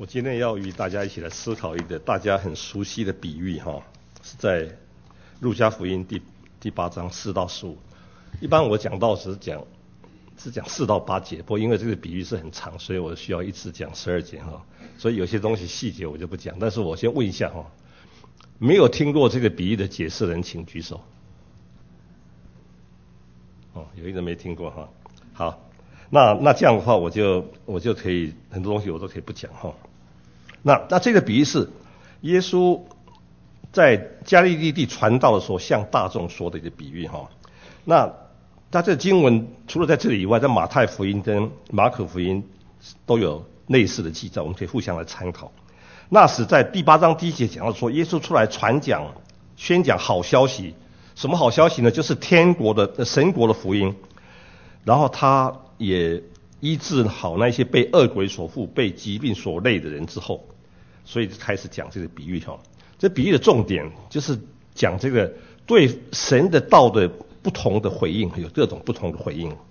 我今天要与大家一起来思考一个大家很熟悉的比喻是在路加福音第8章4到15。一般我讲到只讲4到8节，不过因为这个比喻是很长，所以我需要一次讲12节所以有些东西细节我就不讲。但是我先问一下没有听过这个比喻的解释的人请举手。有一人没听过好，那这样的话我就可以很多东西我都可以不讲那这个比喻是耶稣在加利利地传道的时候向大众说的一个比喻那这个经文除了在这里以外，在马太福音跟马可福音都有类似的记载，我们可以互相来参考。那时在第8章第1节讲到说，耶稣出来宣讲好消息。什么好消息呢？就是天国的神国的福音。然后他也医治好那些被恶鬼所附、被疾病所累的人之后，所以就开始讲这个比喻这比喻的重点就是讲这个对神的道的不同的回应，有各种不同的回应。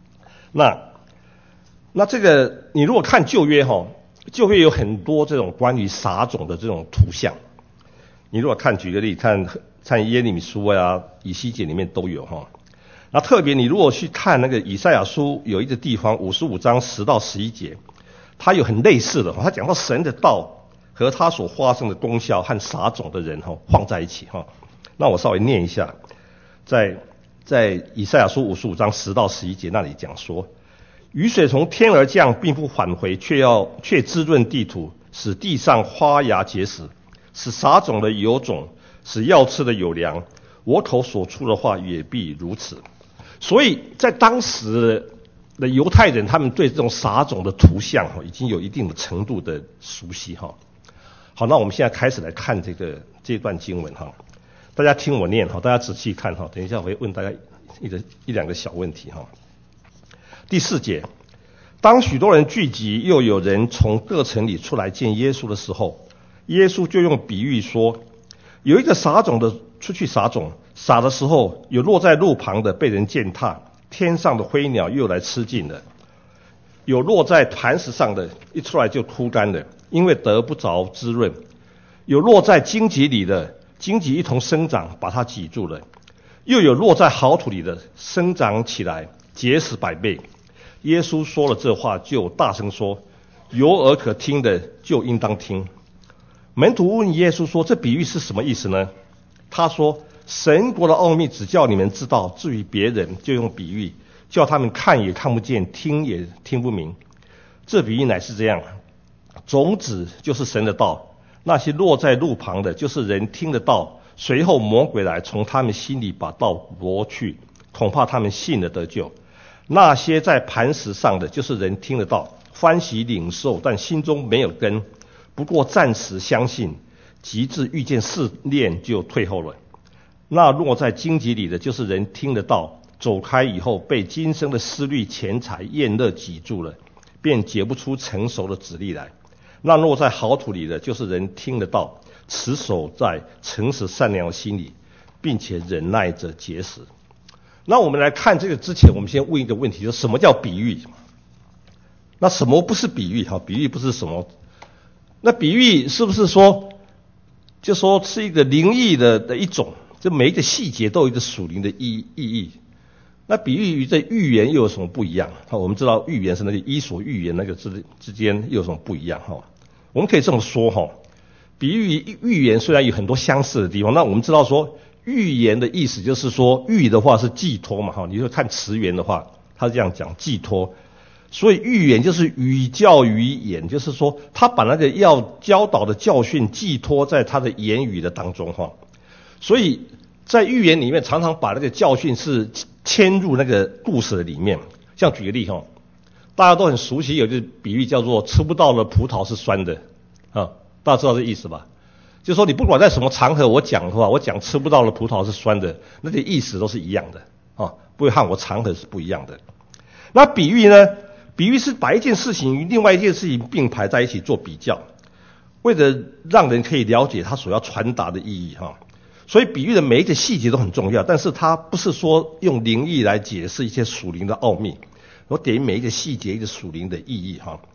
那这个你如果看旧约旧约有很多这种关于撒种的这种图像。你如果举个例，看耶利米书以西结里面都有那特别你如果去看那个以赛亚书，有一个地方55章10到11节，它有很类似的它讲到神的道和他所发生的功效和撒种的人放在一起那我稍微念一下，在以赛亚书55章10到11节那里讲说，雨水从天而降，并不返回，却滋润地土，使地上花芽结实，使撒种的有种，使要吃的有粮，我口所出的话也必如此。所以在当时的犹太人，他们对这种撒种的图像已经有一定的程度的熟悉好，那我们现在开始来看这段经文大家听我念大家仔细看等一下我会问大家一两个小问题第4节，当许多人聚集，又有人从各城里出来见耶稣的时候，耶稣就用比喻说，有一个撒种的出去撒种，撒的时候，有落在路旁的被人践踏，天上的飞鸟又来吃尽了；有落在磐石上的，一出来就枯干了，因为得不着滋润；有落在荆棘里的，荆棘一同生长，把它挤住了；又有落在好土里的，生长起来，结实100倍。耶稣说了这话，就大声说，有耳可听的就应当听。门徒问耶稣说，这比喻是什么意思呢？他说，神国的奥秘只叫你们知道，至于别人就用比喻，叫他们看也看不见，听也听不明。这比喻乃是这样，种子就是神的道，那些落在路旁的，就是人听得到，随后魔鬼来从他们心里把道夺去，恐怕他们信了得救。那些在磐石上的，就是人听得到，欢喜领受，但心中没有根，不过暂时相信，及至遇见试炼就退后了。那落在荆棘里的，就是人听得到，走开以后被今生的思虑、钱财、厌乐挤住了，便结不出成熟的子粒来。那落在好土里的，就是人听得到，持守在诚实善良的心里，并且忍耐着结实。那我们来看这个之前，我们先问一个问题，就是什么叫比喻？那什么不是比喻？比喻不是什么？那比喻是不是说，就说是一个灵异的一种，就每一个细节都有一个属灵的意义？那比喻与这寓言又有什么不一样？我们知道寓言是那个伊索寓言那个之间又有什么不一样？我们可以这么说比喻寓言虽然有很多相似的地方，那我们知道说寓言的意思就是说，寓的话是寄托嘛你就看词源的话，他是这样讲寄托。所以寓言就是寓教于言，就是说他把那个要教导的教训寄托在他的言语的当中所以在寓言里面常常把那个教训是嵌入那个故事的里面。像举个例大家都很熟悉有一个比喻叫做吃不到的葡萄是酸的大家知道这意思吧？就是说你不管在什么场合我讲的话，我讲吃不到的葡萄是酸的，那个意思都是一样的不会和我场合是不一样的。那比喻呢？比喻是把一件事情与另外一件事情并排在一起做比较，为了让人可以了解它所要传达的意义所以比喻的每一个细节都很重要，但是它不是说用灵意来解释一些属灵的奥秘，我给每一个细节一个属灵的意义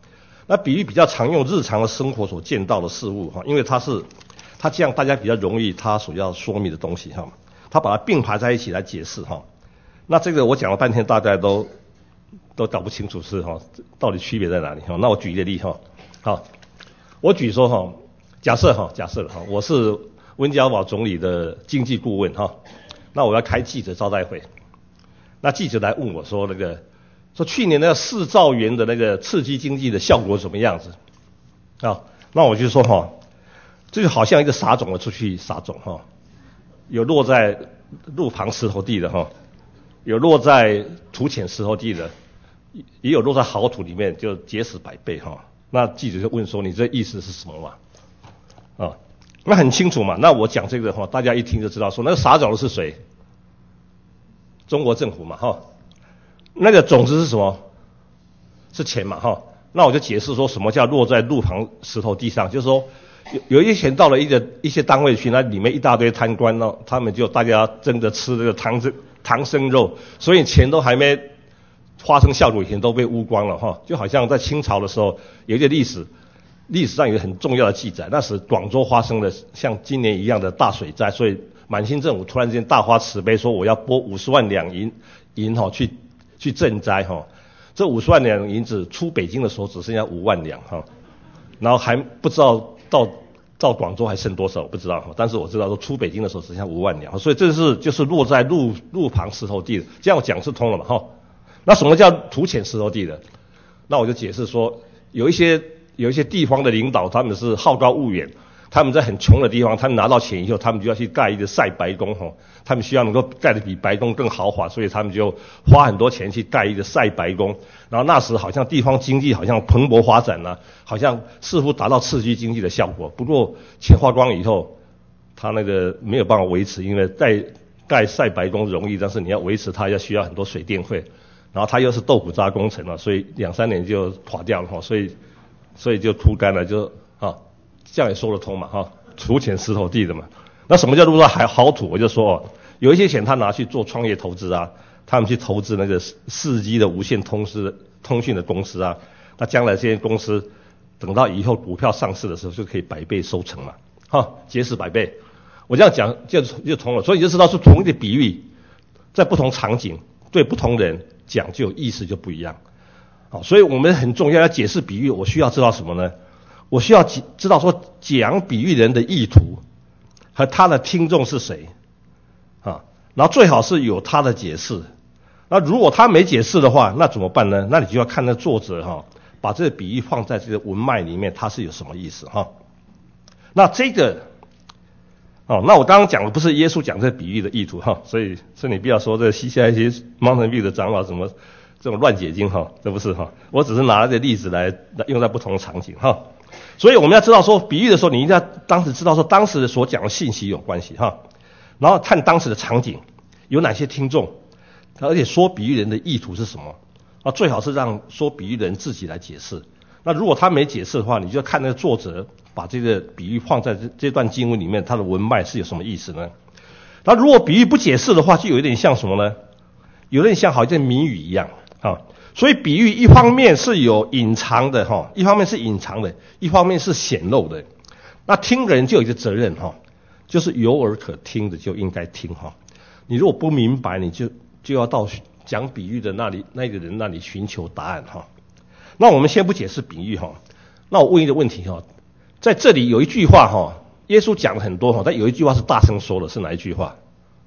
那比喻比较常用日常的生活所见到的事物哈，因为它这样大家比较容易它所要说明的东西哈，它把它并排在一起来解释哈。那这个我讲了半天，大家都搞不清楚是哈，到底区别在哪里哈？那我举一个例哈，好，我举说哈，假设哈，我是温家宝总理的经济顾问哈，那我要开记者招待会，那记者来问我说说去年那个4兆元的那个刺激经济的效果怎么样子啊？那我就说哈，这就好像一个撒种的出去撒种哈，有落在路旁石头地的哈，有落在土浅石头地的，也有落在好土里面，就结实100倍哈。那记者就问说：“你这意思是什么嘛？”啊，那很清楚嘛。那我讲这个话，大家一听就知道说那个撒种的是谁？中国政府嘛哈。那个种子是什么？是钱嘛哈。那我就解释说什么叫落在路旁石头地上，就是说有一些钱到了一些单位去，那里面一大堆贪官呢，他们就大家争着吃这个唐僧肉，所以钱都还没发生效果以前都被污光了哈。就好像在清朝的时候有一个历史上有一个很重要的记载，那时广州发生了像今年一样的大水灾，所以满清政府突然间大发慈悲，说我要拨50万两银哈去赈灾哈。这50万两银子出北京的时候只剩下5万两哈，然后还不知道到广州还剩多少我不知道，但是我知道说出北京的时候只剩下5万两，所以这就是落在路旁石头地的，这样讲是通了嘛哈。那什么叫土浅石头地的？那我就解释说，有一些地方的领导他们是好高骛远，他们在很穷的地方，他们拿到钱以后，他们就要去盖一个赛白宫哈，他们希望能够盖得比白宫更豪华，所以他们就花很多钱去盖一个赛白宫。然后那时好像地方经济好像蓬勃发展了，好像似乎达到刺激经济的效果。不过钱花光以后，他那个没有办法维持，因为盖赛白宫容易，但是你要维持它需要很多水电费，然后它又是豆腐渣工程了，所以2-3年就垮掉了哈，所以就秃干了，就这样也说得通嘛哈，土浅石头地的嘛。那什么叫做好土？我就说有一些钱他拿去做创业投资啊，他们去投资那个4G 的无线通讯的公司啊，那将来这些公司等到以后股票上市的时候就可以100倍收成嘛，哈，结实100倍。我这样讲就通了，所以你就知道是同一个比喻，在不同场景对不同人讲就意思就不一样。好，所以我们很重要解释比喻，我需要知道什么呢？我需要知道说讲比喻人的意图和他的听众是谁啊，然后最好是有他的解释。那如果他没解释的话，那怎么办呢？那你就要看那作者把这个比喻放在这个文脉里面，它是有什么意思哈？那这个那我刚刚讲的不是耶稣讲这个比喻的意图哈，所以你不要说这西夏一些Mountain View的长老什么这种乱解经哈，这不是哈，我只是拿这个例子来用在不同的场景哈。所以我们要知道说比喻的时候，你一定要当时知道说当时所讲的信息有关系哈，然后看当时的场景有哪些听众，而且说比喻人的意图是什么最好是让说比喻的人自己来解释。那如果他没解释的话，你就要看那个作者把这个比喻放在这段经文里面，它的文脉是有什么意思呢？那如果比喻不解释的话，就有点像什么呢？有点像好像谜语一样所以比喻一方面是有隐藏的一方面是隐藏的，一方面是显露的。那听人就有一个责任就是有耳可听的就应该听你如果不明白，你就要到讲比喻的那个人那里寻求答案那我们先不解释比喻那我问一个问题在这里有一句话耶稣讲了很多但有一句话是大声说的，是哪一句话？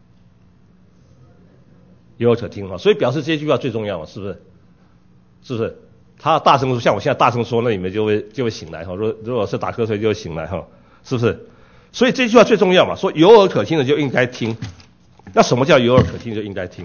有耳可听所以表示这句话最重要是不是？是不是？他大声说，像我现在大声说，那你们就会醒来如果是打瞌睡就会醒来是不是？所以这句话最重要嘛，说有耳可听的就应该听。那什么叫有耳可听就应该听？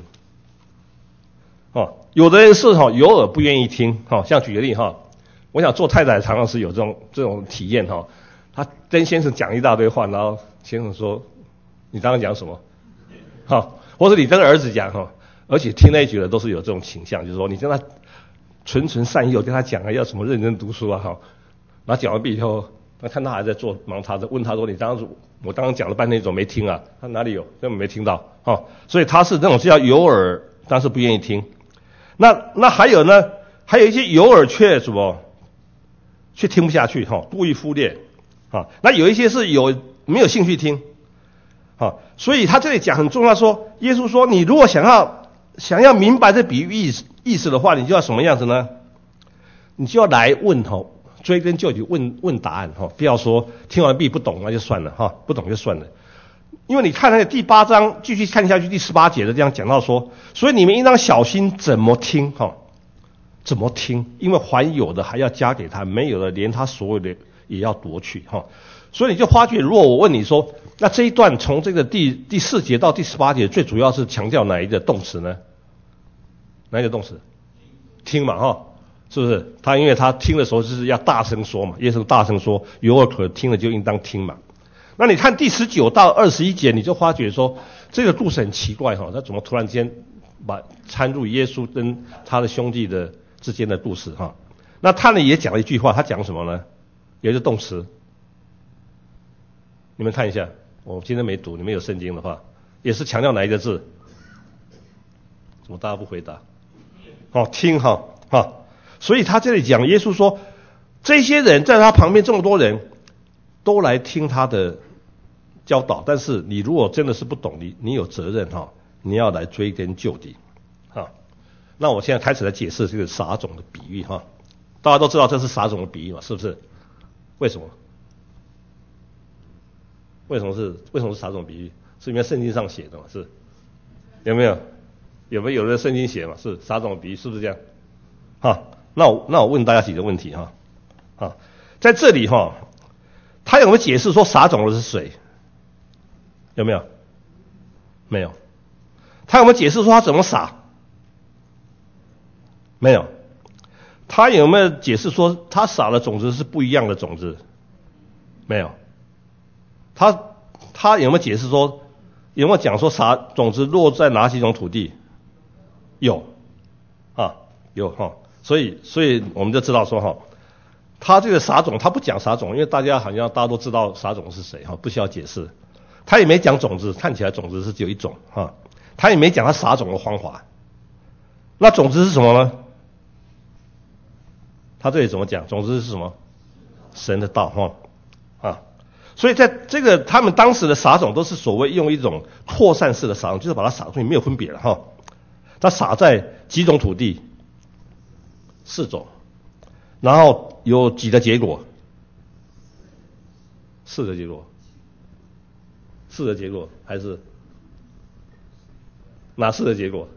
有的人是有耳不愿意听像举个例我想做太太常常是有这种体验他跟先生讲一大堆话，然后先生说你刚刚讲什么或者你跟儿子讲而且听那一句的都是有这种倾向，就是说你跟他纯善意，我跟他讲要什么认真读书然后讲完毕以后，他看他还在做忙他的，问他说我刚刚讲了半天怎么没听啊？他哪里有？根本没听到所以他是那种是要有耳但是不愿意听。那还有呢？还有一些有耳却什么却听不下去哈，故意忽略啊。那有一些是没有兴趣听啊，所以他这里讲很重要说，耶稣说你如果想要明白这比喻意思的话，你就要什么样子呢？你就要来问哈，追根究底问答案哈，不要说听完毕不懂那就算了哈，不懂就算了。因为你看那个第8章继续看下去第18节的这样讲到说，所以你们应当小心怎么听哈，怎么听，因为还有的还要加给他，没有的连他所有的也要夺去哈。所以你就发觉，如果我问你说，那这一段从这个第4节到第18节，最主要是强调哪一个动词呢？哪一个动词？听嘛哈，是不是？因为他听的时候就是要大声说嘛，耶稣大声说，有耳可听了就应当听嘛。那你看第19到21节，你就发觉说这个故事很奇怪哈，他怎么突然间掺入耶稣跟他的兄弟的之间的故事哈？那他呢也讲了一句话，他讲什么呢？有一个动词，你们看一下，我今天没读，你们有圣经的话，也是强调哪一个字？怎么大家不回答？听哈。所以他这里讲，耶稣说，这些人在他旁边这么多人都来听他的教导，但是你如果真的是不懂，你有责任哈，你要来追根究底哈。那我现在开始来解释这个撒种的比喻哈。大家都知道这是撒种的比喻嘛，是不是？为什么？为什么是撒种比喻？是因为圣经上写的嘛？是有没有？有的圣经写嘛？是撒种的比喻，是不是这样？哈，那我问大家几个问题哈。在这里哈，他有没有解释说撒种的是谁？有没有？没有。他有没有解释说他怎么撒？没有。他有没有解释说他撒的种子是不一样的种子？没有。他有没有解释说，有没有讲说撒种子落在哪几种土地？有哈。所以我们就知道说哈，他这个撒种他不讲撒种，因为大家都知道撒种是谁哈，不需要解释。他也没讲种子，看起来种子是只有一种哈。他也没讲他撒种的方法。那种子是什么呢？他这里怎么讲？种子是什么？神的道哈。所以在这个他们当时的撒种都是所谓用一种扩散式的撒种，就是把它撒出去，没有分别了哈。它撒在几种土地？4种，然后有几个结果？4个结果，4个结果还是哪4个结果？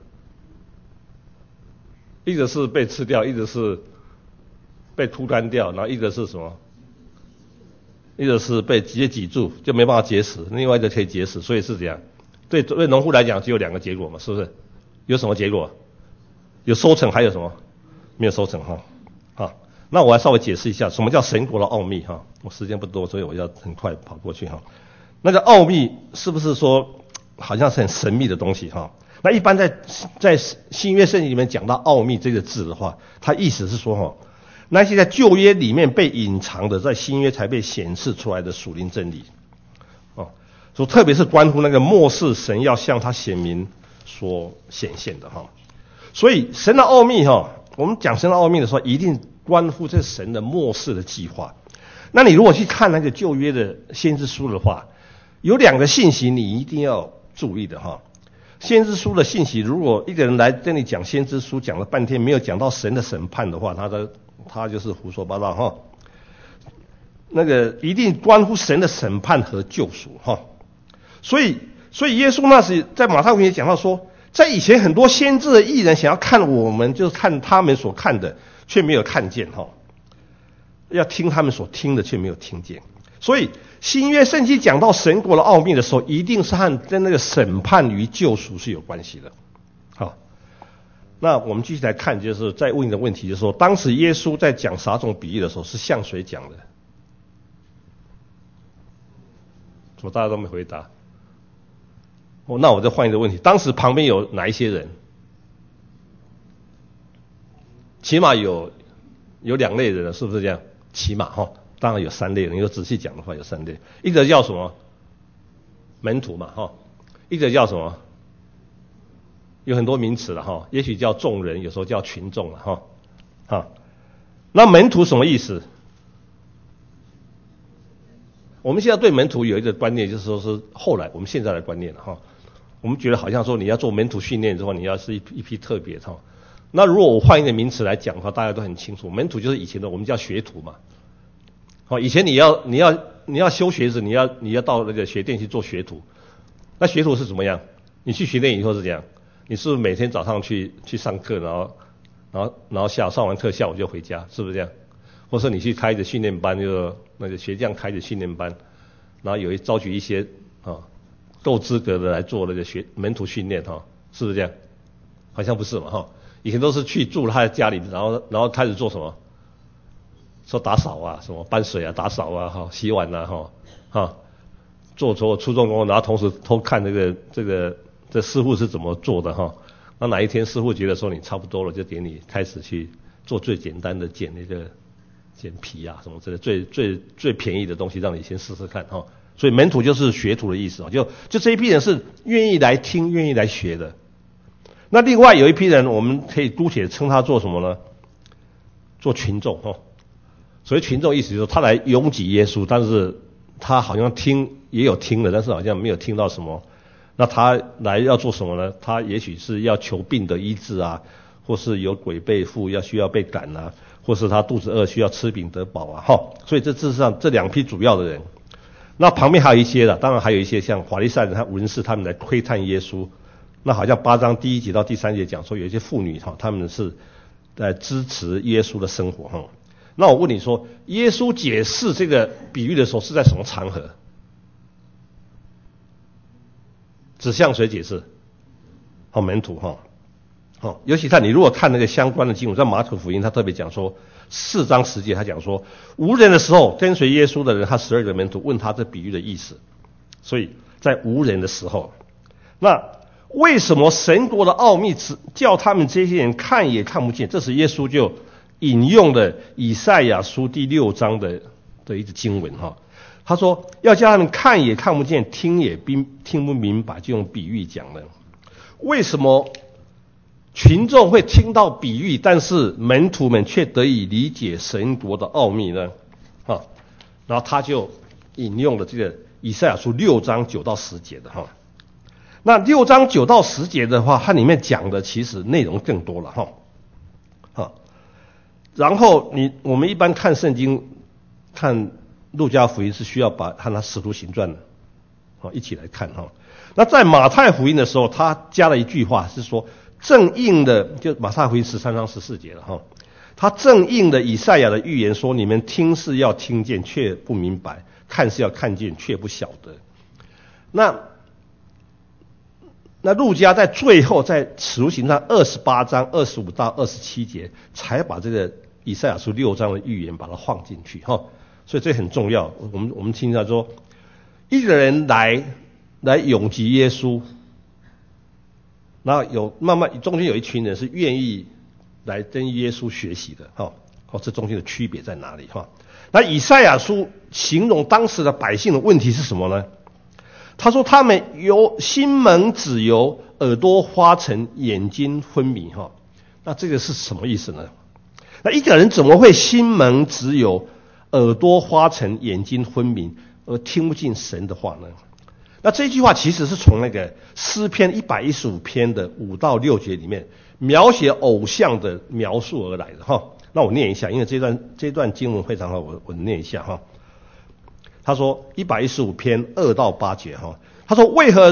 一个是被吃掉，一个是被枯干掉，然后一个是什么？一个是被直接挤住，就没办法结实，另外一个可以结实，所以是这样。对农户来讲，只有2个结果嘛，是不是？有什么结果？有收成，还有什么？没有收成哈。那我来稍微解释一下什么叫神国的奥秘哈。我时间不多，所以我要很快跑过去哈。那个奥秘是不是说好像是很神秘的东西哈？那一般在新约圣经里面讲到奥秘这个字的话，它意思是说哈，那些在旧约里面被隐藏的，在新约才被显示出来的属灵真理所特别是关乎那个末世神要向他显明所显现的哈。所以神的奥秘哈，我们讲神的奥秘的时候，一定关乎这神的末世的计划。那你如果去看那个旧约的先知书的话，有2个信息你一定要注意的哈。先知书的信息，如果一个人来跟你讲先知书，讲了半天没有讲到神的审判的话，他就是胡说八道哈。那个一定关乎神的审判和救赎哈。所以耶稣那时在马太福音也讲到说，在以前很多先知的义人想要看我们，就是看他们所看的，却没有看见哈；要听他们所听的，却没有听见。所以新约圣经讲到神国的奥秘的时候，一定是跟那个审判与救赎是有关系的。好，那我们继续来看，就是再问一个问题，就是说，当时耶稣在讲撒种比喻的时候，是向谁讲的？怎么大家都没回答？那我再换一个问题，当时旁边有哪一些人？起码有2类人了，是不是这样？起码哈，当然有3类人，你要仔细讲的话有3类。一个叫什么？门徒嘛哈，一个叫什么？有很多名词了哈，也许叫众人，有时候叫群众了哈。那门徒什么意思？ 我们现在对门徒有一个观念，就是说是后来我们现在的观念了哈。我们觉得好像说你要做门徒训练之后，你要是一批特别哈。那如果我换一个名词来讲的话，大家都很清楚，门徒就是以前的我们叫学徒嘛。好，以前你要修学子，你要到那个学店去做学徒。那学徒是怎么样？你去学店以后是这样，你是不是每天早上去上课，然后上完课下午就回家，是不是这样？或者你去开着训练班，就那个学匠开着训练班，然后召集一些够资格的来做那个门徒训练哈，是不是这样？好像不是嘛哈，以前都是去住他的家里，然后开始做什么？说打扫啊，什么搬水啊、打扫啊、洗碗啊做出重工，然后同时偷看这师傅是怎么做的哈。那哪一天师傅觉得说你差不多了，就给你开始去做最简单的剪皮啊什么之类最便宜的东西，让你先试试看哈。所以门徒就是学徒的意思啊，就这一批人是愿意来听、愿意来学的。那另外有一批人，我们可以姑且称他做什么呢？做群众哈。所谓群众意思就是说他来拥挤耶稣，但是他好像也有听了，但是好像没有听到什么。那他来要做什么呢？他也许是要求病的医治啊，或是有鬼被附需要被赶啊，或是他肚子饿需要吃饼得饱啊所以这事实上这两批主要的人。那旁边还有一些的，当然还有一些像法利赛人和文士他们来窥探耶稣。那好像8章第1节到第3节讲说有一些妇女他们是在支持耶稣的生活那我问你说，耶稣解释这个比喻的时候是在什么场合？只向谁解释？门徒尤其你如果看那个相关的经文，在马可福音他特别讲说4章10节他讲说，无人的时候跟随耶稣的人，他12个门徒问他这比喻的意思。所以在无人的时候，那为什么神国的奥秘叫他们这些人看也看不见？这时耶稣就引用了以赛亚书第6章的一节经文他说要叫他们看也看不见，听也听不明白，就用比喻讲了。为什么群众会听到比喻，但是门徒们却得以理解神国的奥秘呢？然后他就引用了这个以赛亚书6章9到10节的那6章9到10节的话，它里面讲的其实内容更多了然后我们一般看圣经，看路加福音是需要和他使徒行传的一起来看那在马太福音的时候，他加了一句话是说，正应的，就马太福音13章14节了他正应的以赛亚的预言说，你们听是要听见却不明白，看是要看见却不晓得。那路加在最后在使徒行传28章25到27节才把这个以赛亚书6章的预言把它放进去所以这很重要。我们听到说，一个人来拥挤耶稣，然后慢慢中间有一群人是愿意来跟耶稣学习的这中间的区别在哪里那以赛亚书形容当时的百姓的问题是什么呢？他说他们心蒙脂油，耳朵花沉，眼睛昏迷那这个是什么意思呢？那一个人怎么会心蒙脂油，耳朵花沉，眼睛昏迷，而听不进神的话呢？那这句话其实是从那个诗篇115篇的5到6节里面描写偶像的描述而来的那我念一下，因为这段经文非常好，我念一下他说115篇2到8节他说为何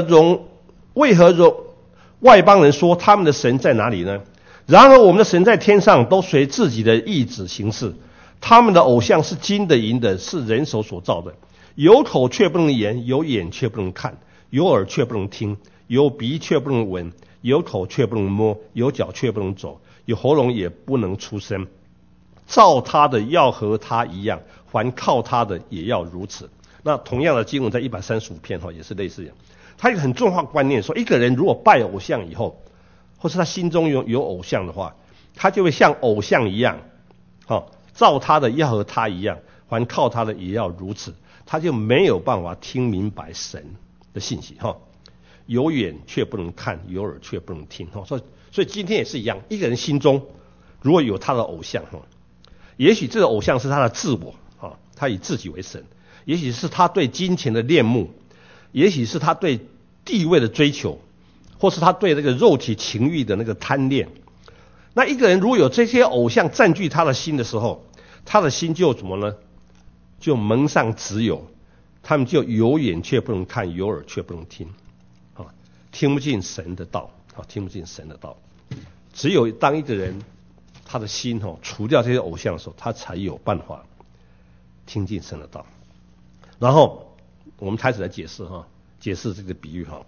外邦人说他们的神在哪里呢？然而我们的神在天上，都随自己的意志行事。他们的偶像是金的银的，是人手所造的，有口却不能言，有眼却不能看，有耳却不能听，有鼻却不能闻，有口却不能摸，有脚却不能走，有喉咙也不能出声。造他的要和他一样，凡靠他的也要如此。那同样的经文在135篇也是类似的。他有一个很重要的观念说，一个人如果拜偶像以后，或是他心中有偶像的话，他就会像偶像一样造他的要和他一样，凡靠他的也要如此。他就没有办法听明白神的信息有眼却不能看，有耳却不能听所以今天也是一样，一个人心中如果有他的偶像也许这个偶像是他的自我他以自己为神， 也许是他对金钱的恋慕，也许是他对地位的追求，或是他对这个肉体情欲的那个贪恋。那一个人如果有这些偶像占据他的心的时候，他的心就怎么呢？就蒙上只有，他们就有眼却不能看，有耳却不能听，听不进神的道，听不进神的道。只有当一个人他的心除掉这些偶像的时候，他才有办法听进神的道。然后我们开始来解释这个比喻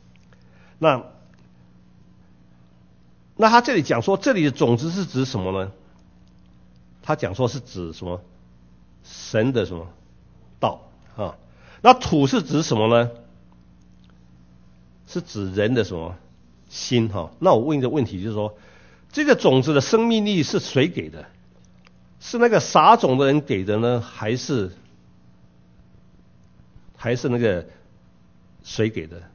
那他这里讲说，这里的种子是指什么呢？他讲说是指什么？神的什么道啊？那土是指什么呢？是指人的什么心哈？那我问一个问题，就是说，这个种子的生命力是谁给的？是那个撒种的人给的呢，还是那个谁给的？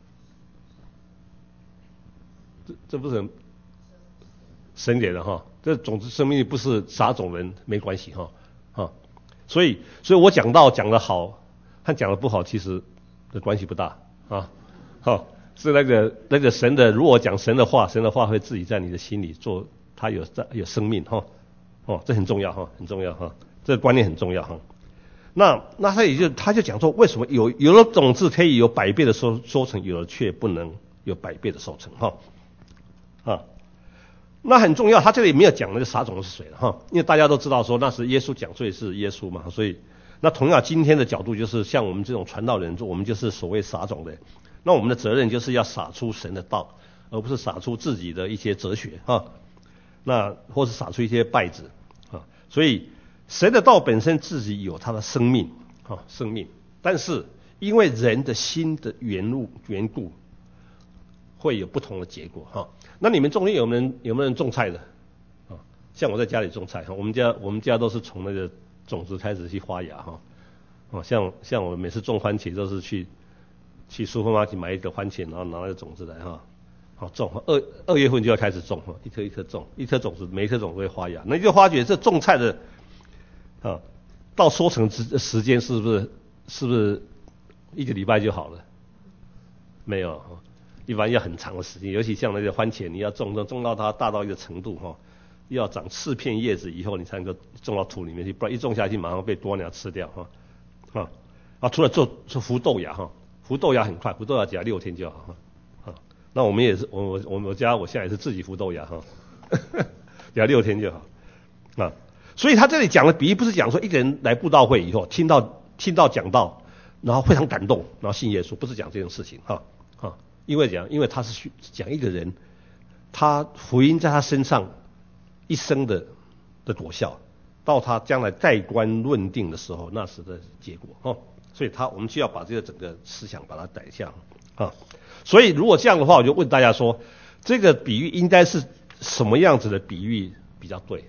这不是神给的哈？这种子生命力不是撒种人没关系哈。所以我讲的好和讲的不好，其实的关系不大啊。是那个神的，如果讲神的话，神的话会自己在你的心里做，它有生命哈。这很重要哈，很重要哈，这个观念很重要哈。那他就讲说，为什么有的种子可以有100倍的收成，有的却不能有100倍的收成哈。那很重要，他这里没有讲那个撒种的是谁了哈，因为大家都知道说那是耶稣讲，所以是耶稣嘛，所以那同样今天的角度就是像我们这种传道人，我们就是所谓撒种的，那我们的责任就是要撒出神的道，而不是撒出自己的一些哲学那或是撒出一些稗子所以神的道本身自己有它的生命但是因为人的心的缘故，会有不同的结果那你们中间有没有人种菜的像我在家里种菜我们家都是从那个种子开始去发芽像我每次种番茄都是去supermarket买一个番茄，然后拿那个种子来种2月份就要开始种一颗一颗种，一颗种子每一颗种子会发芽，那你就发觉这种菜的到收成时间是不是1个礼拜就好了？没有一般要很长的时间，尤其像那个番茄，你要种到它大到一个程度要长刺片叶子以后，你才能够种到土里面去，不然一种下去马上被鸵鸟吃掉除了做孵豆芽孵豆芽很快，孵豆芽只要6天就好那我们也是，我现在也是自己孵豆芽只要6天就好所以他这里讲的比喻不是讲说一个人来布道会以后听到讲道，然后非常感动，然后信耶稣，不是讲这件事情因为他是讲一个人，他福音在他身上一生的果效，到他将来盖棺论定的时候，那时的结果所以我们需要把这个整个思想把它改向所以如果这样的话，我就问大家说，这个比喻应该是什么样子的比喻比较对？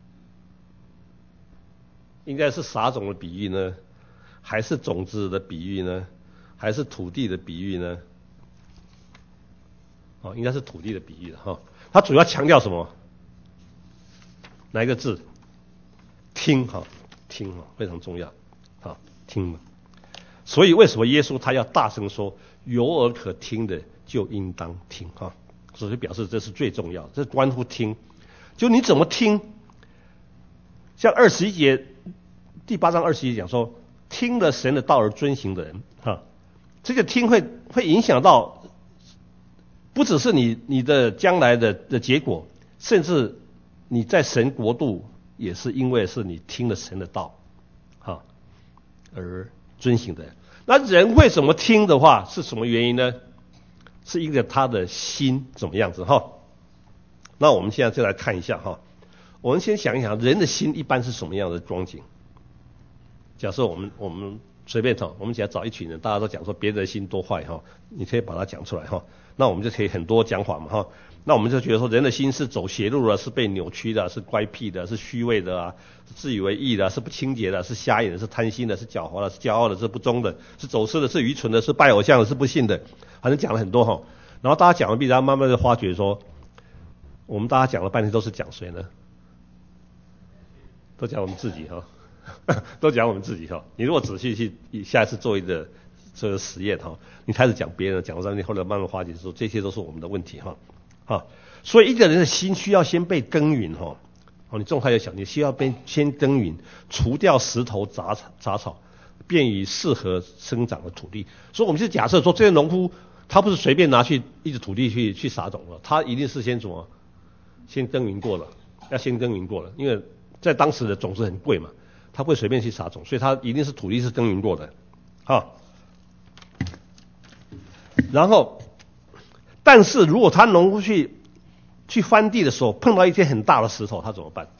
应该是撒种的比喻呢，还是种子的比喻呢，还是土地的比喻呢？应该是土地的比喻的它主要强调什么？哪一个字？听听非常重要听。所以为什么耶稣他要大声说，有耳可听的就应当听所以表示这是最重要的，这关乎听，就你怎么听。像21节第8章21节讲说，听了神的道而遵行的人这个听会影响到不只是你的将来的结果，甚至你在神国度也是因为是你听了神的道而遵行的人。那人为什么听的话是什么原因呢？是因为他的心怎么样子那我们现在就来看一下我们先想一想，人的心一般是什么样的光景？假设我们随便我们只要找一群人，大家都讲说别人的心多坏你可以把它讲出来那我们就可以很多讲法嘛那我们就觉得说，人的心是走邪路的，是被扭曲的，是乖僻的，是虚伪的是自以为义的，是不清洁的，是瞎眼的，是贪心的，是狡猾的，是骄傲的，是不忠的，是走失的，是愚蠢的，是拜偶像的，是不信的，反正讲了很多然后大家讲完毕，然后慢慢的发觉说，我们大家讲了半天都是讲谁呢？都讲我们自己都讲我们自己哈。你如果仔细去下一次做一个这个实验哈，你开始讲别人，讲到这里，后来慢慢发觉说这些都是我们的问题哈。啊，所以一个人的心需要先被耕耘哈。哦，你种菜要想，你需要先耕耘，除掉石头杂草，便于适合生长的土地。所以我们就假设说，这些农夫他不是随便拿去一直土地去撒种了，他一定是先什么？先耕耘过了，要先耕耘过了，因为在当时的种子很贵嘛，他不会随便去撒种，所以他一定是土地是耕耘过的，啊。然后，但是如果他农夫去翻地的时候碰到一些很大的石头，他怎么办？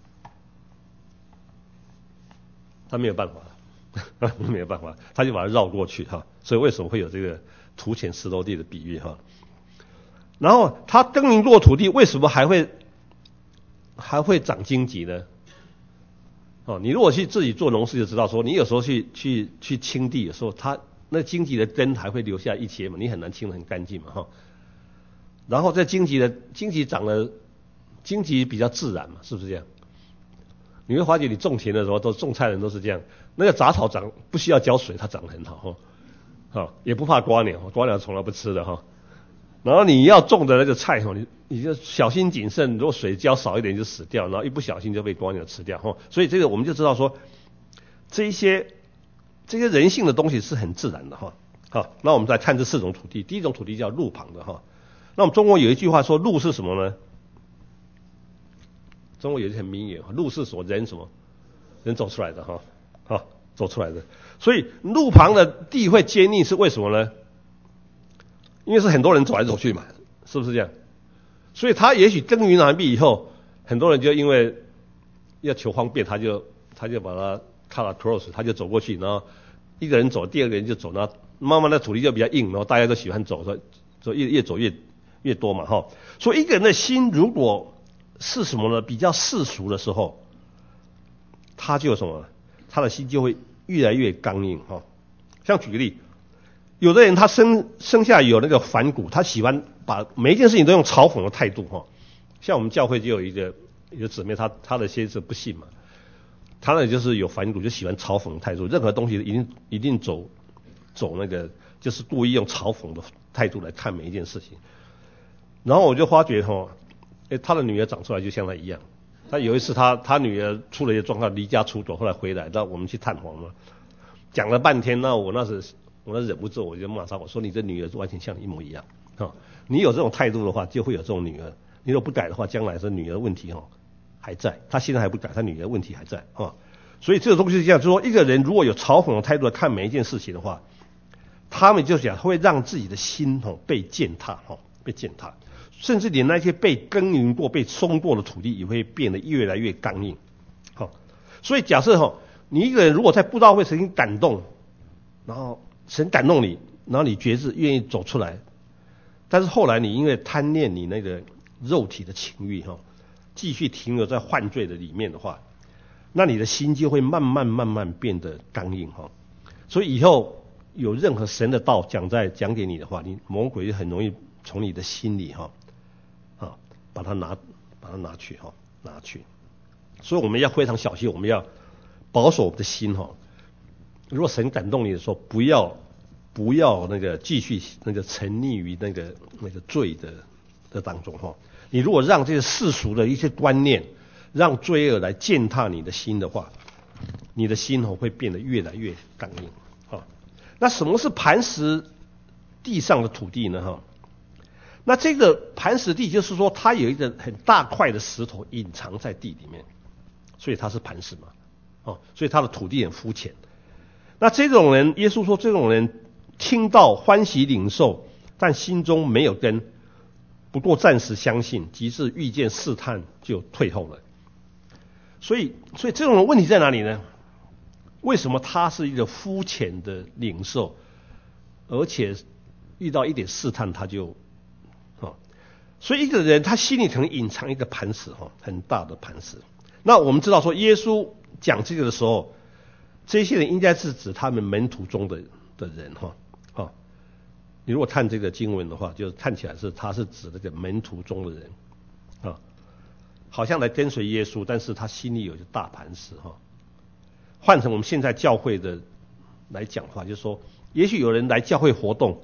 他没有办法，没有办法，他就把它绕过去哈。所以为什么会有这个土浅石头地的比喻哈？然后他耕耘过土地，为什么还会长荆棘呢？哦，你如果去自己做农事就知道说，你有时候去清地的时候，它那荆棘的根还会留下一些嘛，你很难清得很干净嘛哈。然后在荆棘长了，荆棘比较自然嘛，是不是这样？你会发觉你种田的时候，种菜的人都是这样，那个杂草长不需要浇水，它长得很好哈，好也不怕刮鸟，刮鸟从来不吃的哈。然后你要种的那个菜哈，你就小心谨慎，如果水浇少一点就死掉，然后一不小心就被刮鸟吃掉哈。所以这个我们就知道说，这些人性的东西是很自然的哈。好，那我们再看这4种土地，第一种土地叫路旁的哈。那我们中国有一句话说，路是什么呢？中国有一句很名言，路是什么？人走出来的哈，好，走出来的。所以路旁的地会坚硬是为什么呢？因为是很多人走来走去嘛，是不是这样？所以他也许耕耘完毕以后，很多人就因为要求方便，他就把它 cut across， 他就走过去，然后一个人走，第二个人就走，然后慢慢的土地就比较硬，然后大家都喜欢走越走越多嘛哈。所以一个人的心如果是什么呢？比较世俗的时候，他就什么？他的心就会越来越刚硬哈。像举个例，有的人他生下有那个反骨，他喜欢把每一件事情都用嘲讽的态度哈。像我们教会就有一个姊妹，她的先生不信嘛，她呢就是有反骨，就喜欢嘲讽的态度，任何东西一定走那个，就是故意用嘲讽的态度来看每一件事情。然后我就发觉哈，他的女儿长出来就像他一样。他有一次他女儿出了一些状况，离家出走，后来回来，那我们去探访嘛，讲了半天，那我那忍不住，我就骂他，我说你这女儿完全像你一模一样啊！你有这种态度的话，就会有这种女儿。你如果不改的话，将来这女儿问题还在，他现在还不改，他女儿问题还在啊。所以这个东西是这样，就是说一个人如果有嘲讽的态度来看每一件事情的话，他们就讲会让自己的心被践踏被践踏。甚至连那些被耕耘过、被松过的土地也会变得越来越刚硬。好，所以假设你一个人如果在布道会曾经感动，然后神感动你，然后你决志愿意走出来，但是后来你因为贪恋你那个肉体的情欲继续停留在犯罪的里面的话，那你的心就会慢慢变得刚硬所以以后有任何神的道讲给你的话，你魔鬼就很容易从你的心里把它拿去拿去。所以我们要非常小心，我们要保守我们的心如果神感动你的时候，不要那个继续那个沉溺于那个罪的当中你如果让这些世俗的一些观念，让罪恶来践踏你的心的话，你的心会变得越来越刚硬那什么是磐石地上的土地呢那这个磐石地就是说，它有一个很大块的石头隐藏在地里面，所以它是磐石嘛所以它的土地很肤浅。那这种人，耶稣说这种人听到欢喜领受，但心中没有根，不过暂时相信，即使遇见试探就退后了。所以这种人问题在哪里呢？为什么他是一个肤浅的领受，而且遇到一点试探他就所以一个人他心里可能隐藏一个磐石很大的磐石。那我们知道说耶稣讲这个的时候，这些人应该是指他们门徒中的人你如果看这个经文的话，就看起来他是指那个门徒中的人好像来跟随耶稣，但是他心里有一个大磐石换成我们现在教会的来讲话，就是说，也许有人来教会活动，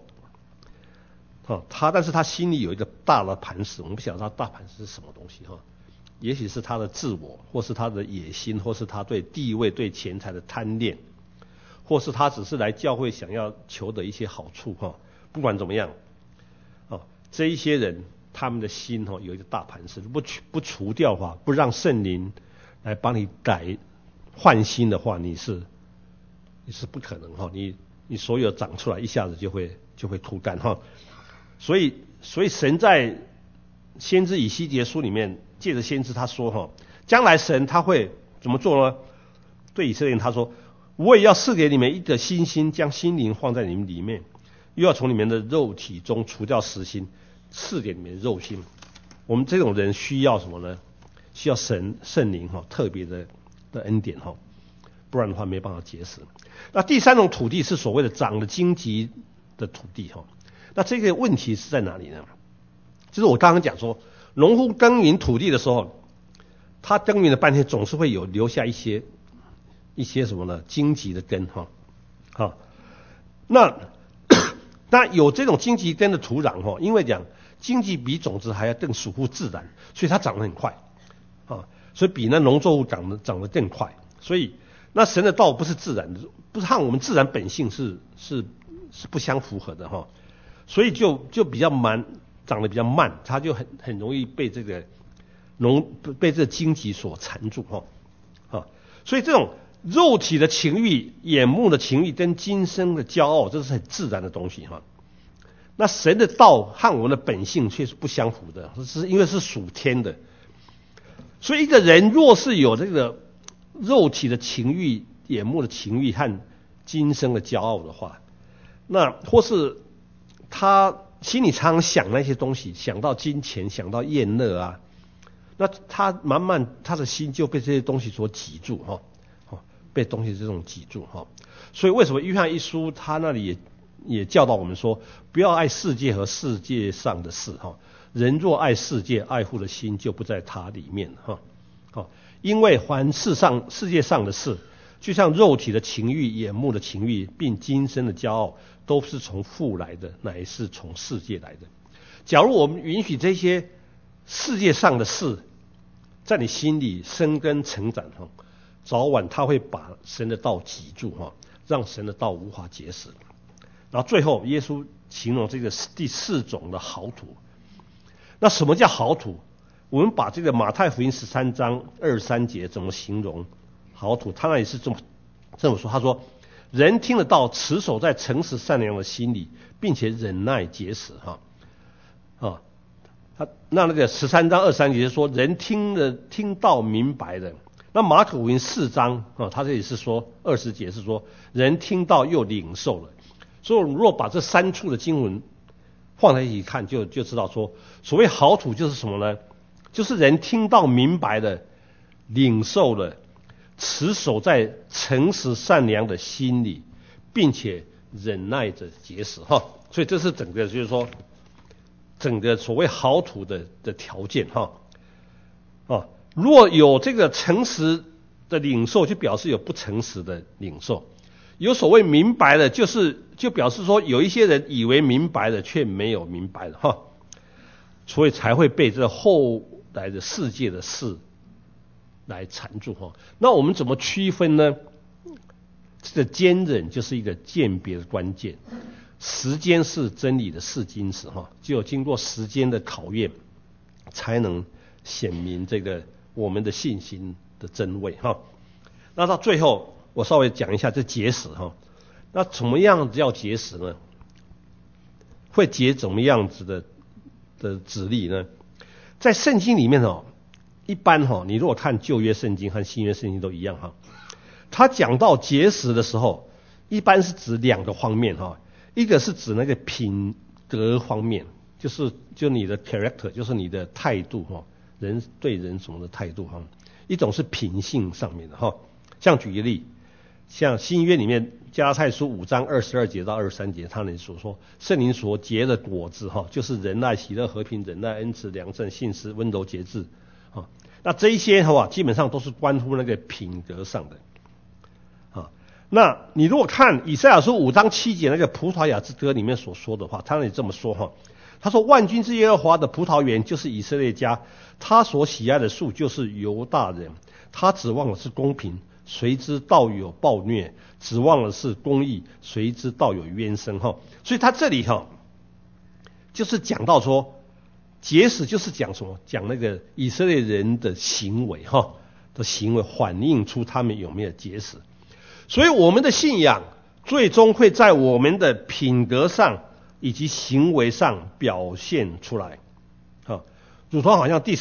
但是他心里有一个大的磐石，我们不晓得他大磐石是什么东西哈。也许是他的自我，或是他的野心，或是他对地位、对钱财的贪恋，或是他只是来教会想要求得一些好处哈。不管怎么样，这一些人他们的心有一个大磐石，不除掉的话，不让圣灵来帮你换心的话，你是不可能哈。你所有长出来一下子就会枯干哈。所以神在先知以西结书里面，借着先知他说将来神他会怎么做呢？对以色列人他说，我也要赐给你们一个新心，将心灵放在你们里面，又要从你们的肉体中除掉实心，赐给你们肉心。我们这种人需要什么呢？需要圣灵特别的恩典不然的话没办法结实。那第三种土地是所谓的长了荆棘的土地那这个问题是在哪里呢？就是我刚刚讲说，农夫耕耘土地的时候，他耕耘了半天，总是会留下一些什么呢？荆棘的根那有这种荆棘根的土壤因为讲荆棘比种子还要更属乎自然，所以它长得很快所以比那农作物长得更快。所以那神的道不是自然的，不是和我们自然本性是不相符合的所以就比较慢，长得比较慢，它就很容易被这个荆棘所缠住所以这种肉体的情欲、眼目的情欲跟今生的骄傲，这是很自然的东西那神的道和我们的本性却是不相符的，是因为是属天的。所以一个人若是有这个肉体的情欲、眼目的情欲和今生的骄傲的话，那或是他心里常常想那些东西，想到金钱，想到厌乐那他慢慢他的心就被这些东西所挤住被东西这种挤住所以为什么约翰一书他那里也教导我们说，不要爱世界和世界上的事人若爱世界，爱父的心就不在他里面因为凡世界上的事，就像肉体的情欲、眼目的情欲，并今生的骄傲，都是从父来的，乃是从世界来的。假如我们允许这些世界上的事在你心里生根成长早晚他会把神的道挤住让神的道无法结实。然后最后耶稣形容这个第四种的好土。那什么叫好土？我们把这个马太福音13章23节怎么形容好土，他那也是这么说，他说人听得到，持守在诚实善良的心里，并且忍耐结实那个13章23节说人听到明白的。那马可福音4章他这里是说20节是说人听到又领受了。所以我们若把这三处的经文放在一起看，就知道说，所谓好土就是什么呢？就是人听到明白的，领受了，持守在诚实善良的心里，并且忍耐着结实所以这是整个就是说整个所谓好土的条件若有这个诚实的领受，就表示有不诚实的领受。有所谓明白的，就表示说有一些人以为明白的，却没有明白的所以才会被这后来的世界的事来缠住那我们怎么区分呢？这个坚忍就是一个鉴别的关键。时间是真理的试金石只有经过时间的考验，才能显明这个我们的信心的真伪那到最后我稍微讲一下这结实那怎么样子要结实呢？会结怎么样子的子粒呢？在圣经里面一般你如果看旧约圣经和新约圣经都一样他讲到结实的时候，一般是指两个方面一个是指那个品格方面，就你的 character， 就是你的态度人对人什么的态度一种是品性上面的像举个例，像新约里面加拉太书5章22节到23节，他们所说圣灵所结的果子就是仁爱、喜乐、和平、忍耐、恩慈、良善、信实、温柔、节制那这一些基本上都是关乎那个品格上的那你如果看以赛亚书5章7节那个葡萄亚之歌里面所说的话，他那里这么说哈，他说万军之耶和华的葡萄园就是以色列家，他所喜爱的树就是犹大人，他指望的是公平，谁知道有暴虐；指望的是公义，谁知道有冤声哈。所以他这里哈，就是讲到说，结实就是讲什么？讲那个以色列人的行为哈，的行为反映出他们有没有结实。所以我们的信仰最终会在我们的品格上以及行为上表现出来。如同好像第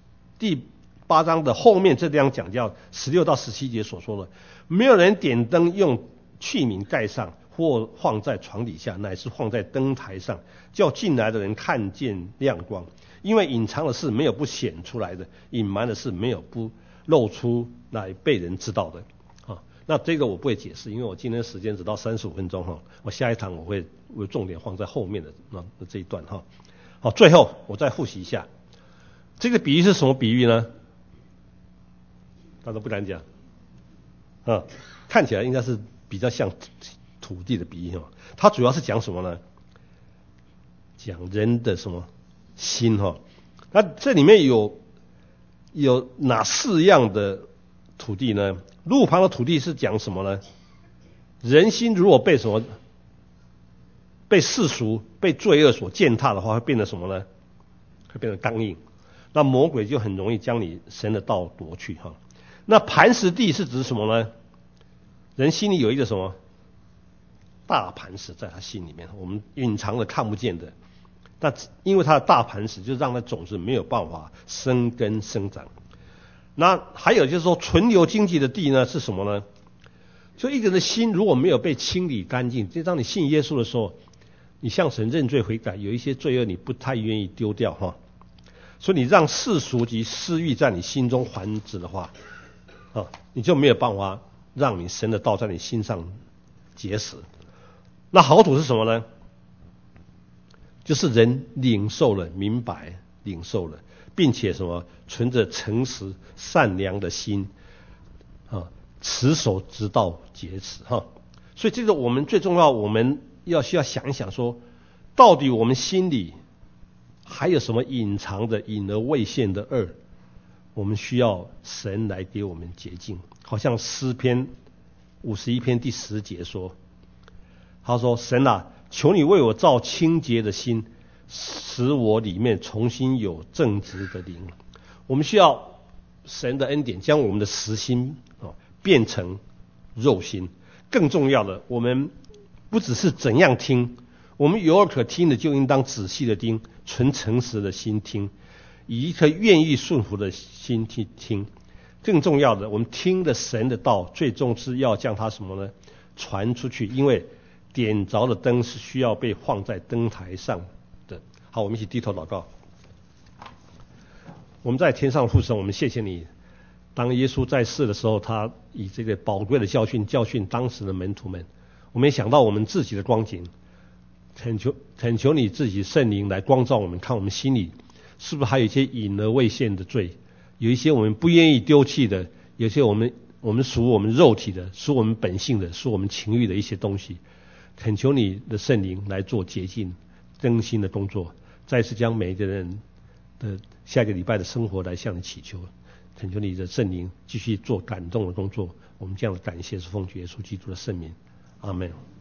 8章的后面这样讲，叫16到17节所说的，没有人点灯用器皿盖上，或放在床底下，乃是放在灯台上，叫进来的人看见亮光。因为隐藏的事没有不显出来的，隐瞒的事没有不露出来被人知道的。那这个我不会解释，因为我今天时间只到35分钟哈，我下一堂我会重点放在后面的这一段哈。好，最后我再复习一下，这个比喻是什么比喻呢？大家不敢讲，看起来应该是比较像土地的比喻哈。它主要是讲什么呢？讲人的什么心哈？那这里面有哪4样的土地呢？路旁的土地是讲什么呢？人心如果被什么？被世俗、被罪恶所践踏的话，会变得什么呢？会变得刚硬。那魔鬼就很容易将你神的道夺去哈。那磐石地是指什么呢？人心里有一个什么大磐石在他心里面，我们隐藏的看不见的。那因为他的大磐石，就让那种子没有办法生根生长。那还有就是说，存留经济的地呢是什么呢？就一个人的心如果没有被清理干净，就当你信耶稣的时候，你向神认罪悔改，有一些罪恶你不太愿意丢掉哈，所以你让世俗及私欲在你心中繁殖的话，你就没有办法让你神的道在你心上结实。那好土是什么呢？就是人领受了、明白、领受了，并且什么存着诚实善良的心持守直到结实哈。所以这个我们最重要，我们需要想一想说，到底我们心里还有什么隐藏的隐而未现的恶，我们需要神来给我们洁净。好像诗篇51篇第10节说，他说神啊，求你为我造清洁的心，使我里面重新有正直的灵。我们需要神的恩典将我们的实心变成肉心。更重要的，我们不只是怎样听，我们有耳可听的就应当仔细的听，存诚实的心听，以一颗愿意顺服的心去听。更重要的，我们听的神的道，最终是要将它什么呢？传出去，因为点着的灯是需要被放在灯台上的。好，我们一起低头祷告。我们在天上父神，我们谢谢你，当耶稣在世的时候，他以这个宝贵的教训当时的门徒们。我们也想到我们自己的光景，恳求你自己圣灵来光照我们，看我们心里是不是还有一些隐而未现的罪，有一些我们不愿意丢弃的，有一些我们属我们肉体的，属我们本性的，属我们情欲的一些东西。恳求你的圣灵来做洁净更新的工作，再次将每一个人的下个礼拜的生活来向你祈求。恳求你的圣灵继续做感动的工作，我们这样的感谢是奉主耶稣基督的圣名，阿们。